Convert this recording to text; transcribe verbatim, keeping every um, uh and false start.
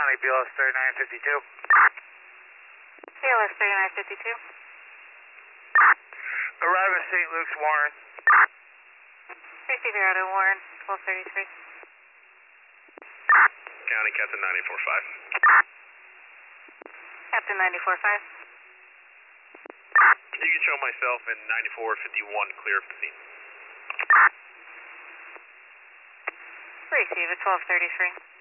County, B L S thirty-nine fifty-two. B L S thirty-nine fifty-two. Arrive at Saint Luke's, Warren. Receive your auto, Warren, twelve thirty-three. County, Captain ninety-four five. Captain ninety-four five. You can show myself in ninety-four fifty-one, clear of the scene. Receive at twelve thirty-three.